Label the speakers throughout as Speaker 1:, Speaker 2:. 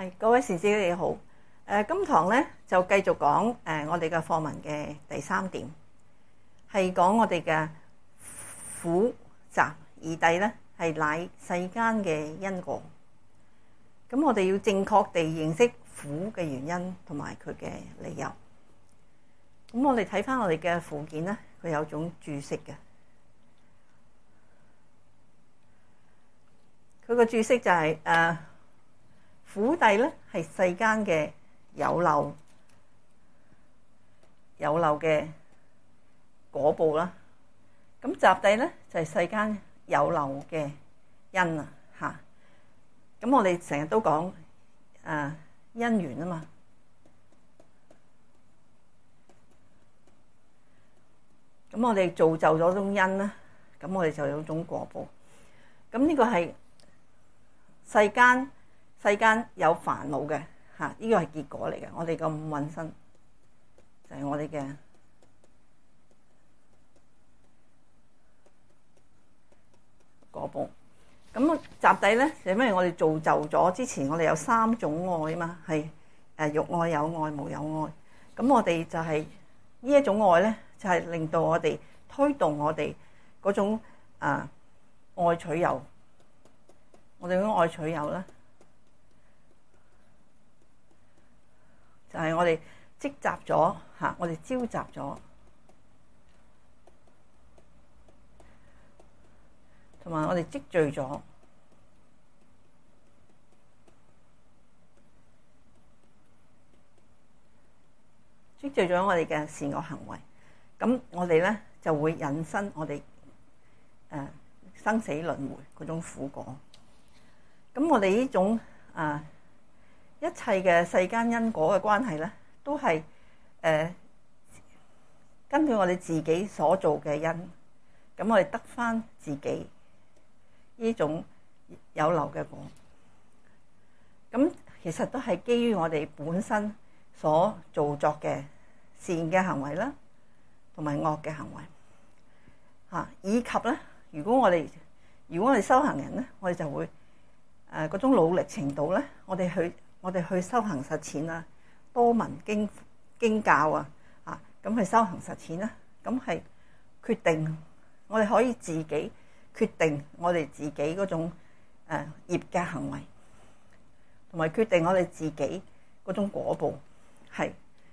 Speaker 1: 各位善師你好。今堂咧就繼續講我哋嘅課文嘅第3點，係講我哋嘅苦集二諦咧，係乃世間嘅因果。咁我哋要正確地認識苦嘅原因同埋佢嘅理由。咁我哋睇翻我哋嘅附件咧，佢有種注釋嘅。佢個注釋就係苦諦咧係世間嘅有漏嘅果報啦。咁集諦咧就係世間有漏嘅因啊嚇。咁我哋成日都講因緣啊嘛。咁我哋造就咗種因啦，咁我哋就有種果報。咁呢個係世間有煩惱嘅嚇，呢個係結果嚟嘅。我哋個五蘊身就係我哋嘅果報。咁集諦咧，就因為我哋造就咗之前，我哋有3種愛啊嘛，係欲愛、有愛、無有愛。咁我哋就係呢一種愛咧，就係令到我哋推動我哋嗰種愛取有。我哋嗰種愛取有咧，就係我哋積集咗嚇，我哋召集咗，同埋我哋積聚咗，積聚咗我哋嘅善惡行為。咁我哋咧就會引申我哋生死輪迴嗰種苦果。咁我哋呢種一切嘅世間因果嘅關係咧，都係根據我哋自己所做嘅因，咁我哋得返自己呢種有漏嘅果。咁其實都係基於我哋本身所做作嘅善嘅行為啦，同埋惡嘅行為嚇，以及咧，如果我哋修行人咧，我哋就會嗰種努力程度咧，我哋去修行實踐啊，多聞經教啊，咁去修行實踐啦，咁係決定我哋可以自己決定我哋自己嗰種業嘅行為，同埋決定我哋自己嗰種果報係。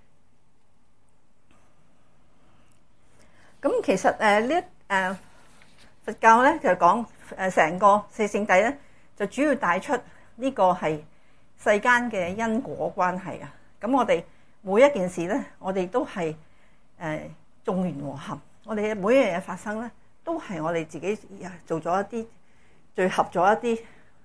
Speaker 1: 咁其實佛教咧就講成個四聖諦咧，就主要帶出呢個係世間嘅因果關係啊。咁我哋每一件事咧，我哋都係眾緣和合。我哋每一樣嘢發生咧，都係我哋自己做咗一啲聚合咗一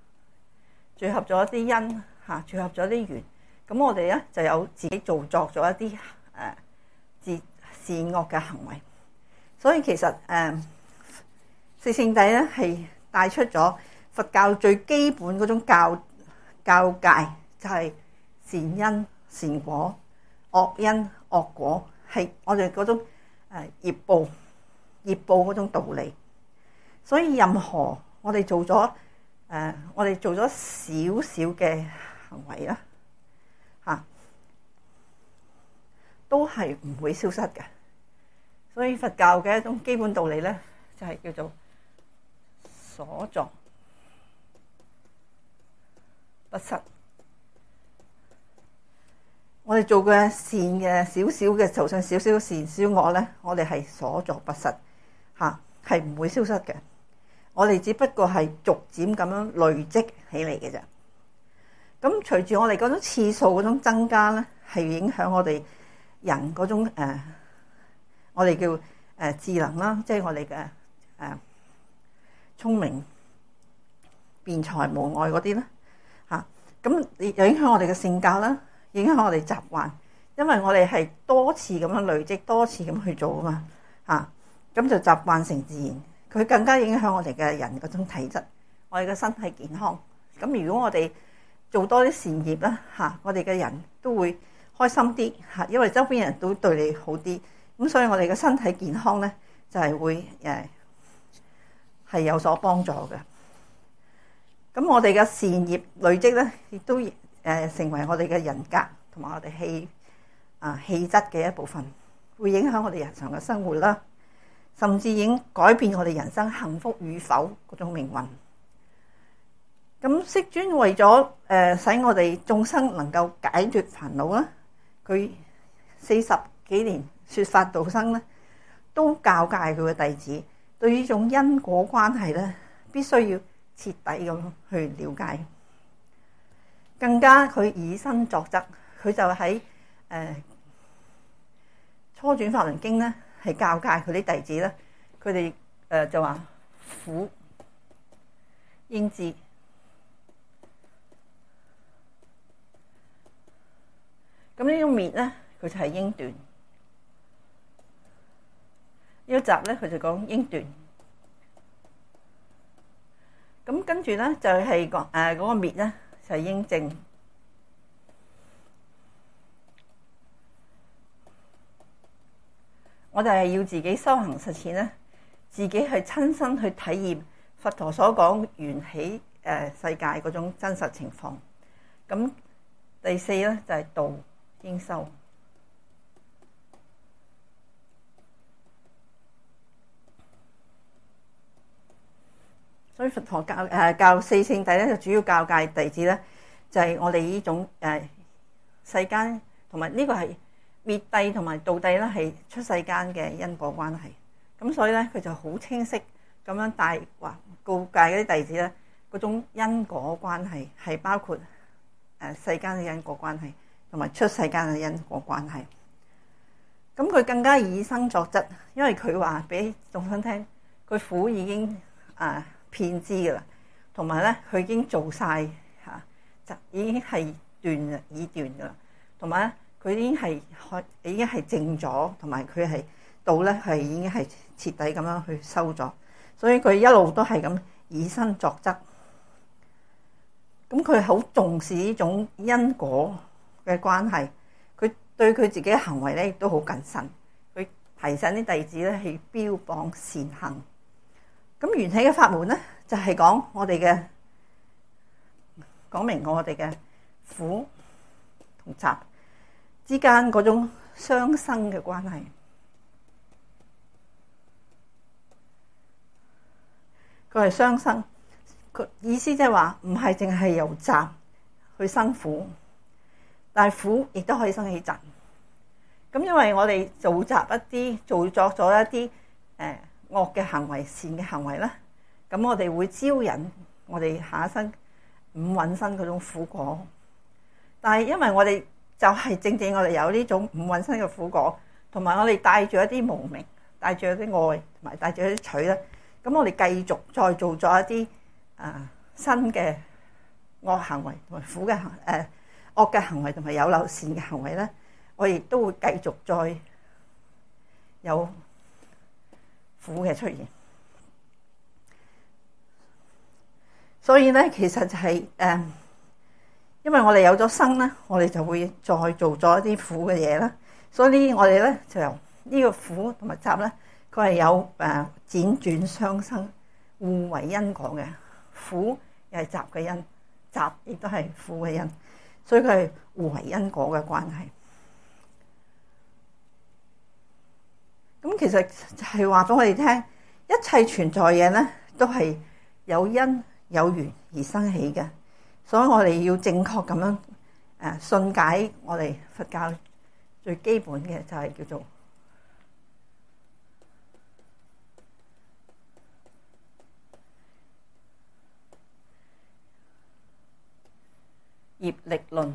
Speaker 1: 啲因嚇，聚合咗啲緣。咁我哋咧就有自己做作咗一啲善惡嘅行為。所以其實四聖諦咧係帶出咗佛教最基本嗰種教戒，就係善因善果、惡因惡果，係我哋嗰種業報嗰種道理。所以任何我哋做咗少少嘅行為啦嚇，都係唔會消失嘅。所以佛教嘅一種基本道理咧，就係叫做所作不失。我哋做嘅善嘅少少嘅，就算少少善少惡咧，我哋係所作不失嚇，係唔會消失嘅。我哋只不過係逐漸咁樣累積起嚟嘅啫。咁隨住我哋嗰種次數嗰種增加咧，係影響我哋人嗰種我哋叫智能啦，即係我哋嘅聰明、辯才、無礙嗰啲啦嚇。咁又影響我哋嘅性格啦，影響我哋習慣，因為我哋係多次咁樣累積，多次咁去做啊嘛嚇，咁就習慣成自然。佢更加影響我哋嘅人嗰種體質，我哋嘅身體健康。咁如果我哋做多啲善業啦嚇，我哋嘅人都會開心啲嚇，因為周邊人都對你好啲。咁所以我哋嘅身體健康咧，就係會係有所幫助嘅。咁我哋嘅善業累積咧，亦都成為我哋嘅人格同埋我哋氣質嘅一部分，會影響我哋日常嘅生活啦，甚至已經改變我哋人生幸福與否嗰種命運。咁釋尊為咗使我哋眾生能夠解脫煩惱啦，佢40幾年說法度生咧，都教誡佢嘅弟子對呢種因果關係咧，必須要徹底咁去了解。更加佢以身作則，佢就喺初轉法輪經咧，係教誡佢啲弟子咧，佢哋就話苦應知。咁呢種滅咧，佢就係應斷。呢一集咧，佢就講應斷。咁跟住咧，就係講嗰個滅咧，就係應證。我哋係要自己修行實踐咧，自己去親身去體驗佛陀所講緣起世界嗰種真實情況。咁第四咧就係道應修。所以佛陀教四聖諦咧，就主要教誡弟子咧，就係我哋呢種世間同埋呢個係滅諦同埋道諦咧，係出世間嘅因果關係。咁所以咧，佢就好清晰咁樣告誡嗰啲弟子咧，嗰種因果關係係包括世間嘅因果關係同埋出世間嘅因果關係。咁佢更加以身作則，因為佢話俾眾生聽，佢苦已經遍知噶啦，同埋咧佢已經做晒就已經係已斷噶啦，同埋咧佢已經係證咗，同埋佢係道咧係已經係徹底咁樣去修咗，所以佢一路都係咁以身作則。咁佢好重視呢種因果嘅關係，佢對佢自己嘅行為咧亦都好謹慎，佢提醒啲弟子咧係標榜善行。咁緣起嘅法門咧，就係講明我哋嘅苦同集之間嗰種相生嘅關係。佢係相生，佢意思即係話唔係淨係由集去生苦，但係苦亦都可以生起集。咁因為我哋做作咗一啲惡嘅行為、善嘅行為啦，咁我哋會招引我哋下一生五蘊生嗰種苦果。但係因為我哋就係正正我哋有呢種五蘊生嘅苦果，同埋我哋帶住一啲無明，帶住一啲愛，同埋帶住一啲取咧，咁我哋繼續再做咗一啲新嘅惡行為同埋苦嘅惡嘅行為，同埋有漏善嘅行為咧，我亦都會繼續再有苦嘅出現。所以咧，其實就係因為我哋有咗生咧，我哋就會再做咗一啲苦嘅嘢啦。所以我哋咧就由呢個苦同埋集咧，佢係有輾轉相生、互為因果嘅。苦又係集嘅因，集亦都係苦嘅因，所以佢係互為因果嘅關係。咁其實就係話俾我哋聽，一切存在嘢咧都係有因有緣而生起嘅，所以我哋要正確咁樣信解我哋佛教最基本嘅就係叫做業力論。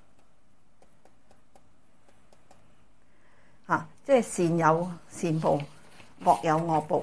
Speaker 1: 即係善有善報，惡有惡報。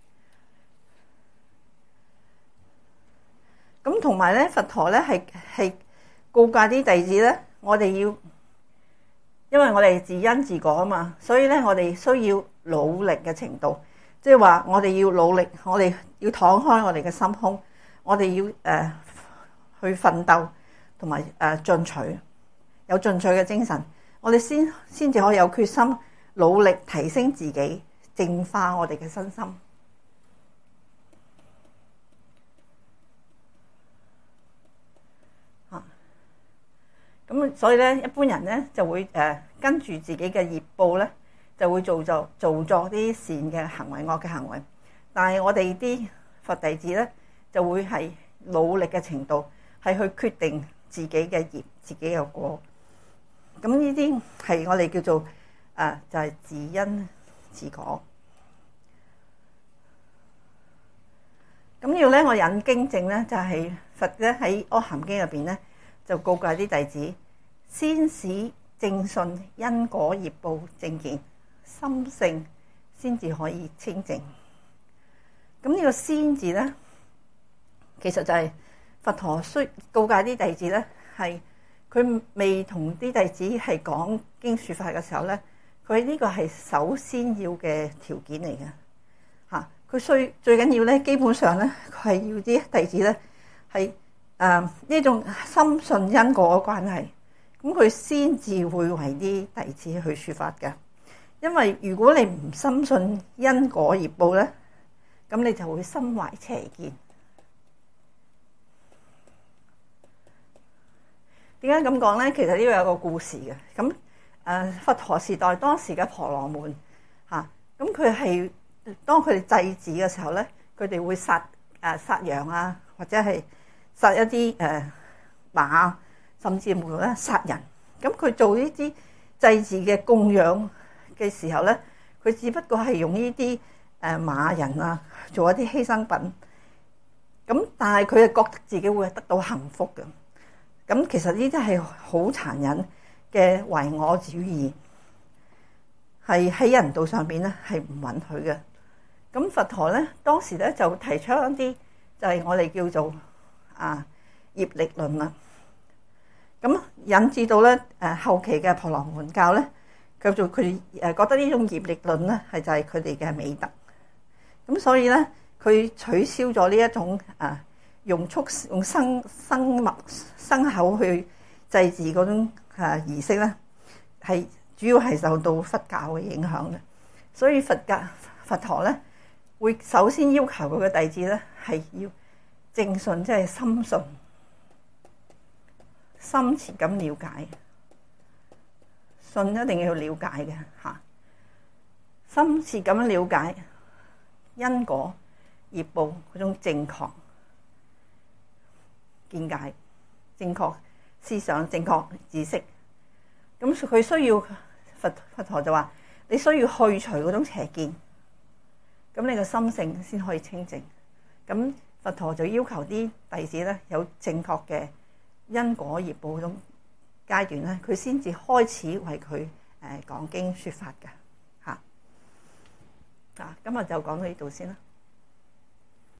Speaker 1: 咁同埋咧，佛陀咧係告誡啲弟子咧，我哋要，因為我哋自因自果啊嘛，所以咧我哋需要努力嘅程度，即係話我哋要努力，我哋要敞開我哋嘅心胸，我哋要去奮鬥，同埋進取，有進取嘅精神，我哋先至可以有決心。努力提升自己，淨化我哋嘅身心。 咁所以咧，一般人咧就會跟住自己嘅業報咧，就會做作啲善嘅行為、惡嘅行為。但係我哋啲佛弟子咧，就會係努力嘅程度係去決定自己嘅業、自己嘅果。咁呢啲係我哋叫做就係自因自果。咁要咧，我引經證咧，就係佛咧喺《阿含經》入邊咧，就告誡啲弟子，先使正信因果業報正見，心性先至可以清淨。咁呢個先字咧，其實就係佛陀需告誡啲弟子咧，係佢未同啲弟子係講經說法嘅時候咧，佢呢個係首先要嘅條件嚟嘅嚇。佢最緊要咧，基本上咧，佢係要啲弟子咧係呢種深信因果嘅關係，咁佢先至會為啲弟子去說法嘅。因為如果你唔深信因果業報咧，咁你就會心懷邪見。點解咁講咧？其實呢個有個故事嘅。咁佛陀時代當時嘅婆羅門嚇，咁佢係。當佢哋祭祀嘅時候咧，佢哋會殺羊啊，或者係殺一啲馬，甚至乎咧殺人。咁佢做呢啲祭祀嘅供養嘅時候咧，佢只不過係用呢啲馬人啊做一啲犧牲品。咁但係佢係覺得自己會得到幸福嘅。咁其實呢啲係好殘忍嘅唯我主義，係喺人道上邊咧係唔允許嘅。咁佛陀咧當時咧就提出一啲就係我哋叫做業力論啦。咁引致到咧後期嘅婆羅門教咧，佢覺得呢種業力論咧係就係佢哋嘅美德。咁所以咧佢取消咗呢一種用牲口去祭祀嗰種儀式咧，係主要係受到佛教嘅影響嘅。所以佛陀咧會首先要求佢嘅弟子咧係要正信，即係深信、深切咁了解。信一定要了解嘅嚇，深切咁了解因果業報嗰種正確見解、正確思想、正確知識。咁佢需要佛陀就話：你需要去除嗰種邪見。咁你個心性先可以清淨。咁佛陀就要求啲弟子咧有正確嘅因果業報嗰種階段咧，佢先至開始為佢講經說法嘅嚇。今日就講到呢度先啦。